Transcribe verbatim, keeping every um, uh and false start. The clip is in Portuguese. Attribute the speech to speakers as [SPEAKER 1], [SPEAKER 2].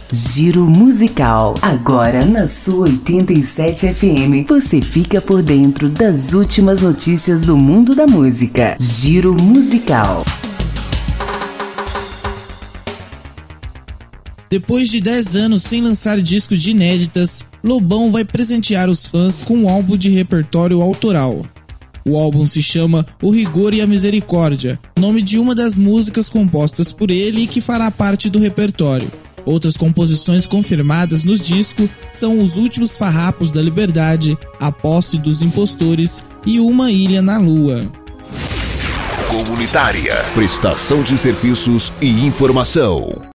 [SPEAKER 1] Giro Musical. Agora na sua oitenta e sete F M, você fica por dentro das últimas notícias do mundo da música. Giro Musical.
[SPEAKER 2] Depois de dez anos sem lançar disco de inéditas, Lobão vai presentear os fãs com um álbum de repertório autoral. O álbum se chama O Rigor e a Misericórdia, nome de uma das músicas compostas por ele e que fará parte do repertório. Outras composições confirmadas nos discos são Os Últimos Farrapos da Liberdade, A Posse dos Impostores e Uma Ilha na Lua.
[SPEAKER 3] Comunitária, prestação de serviços e informação.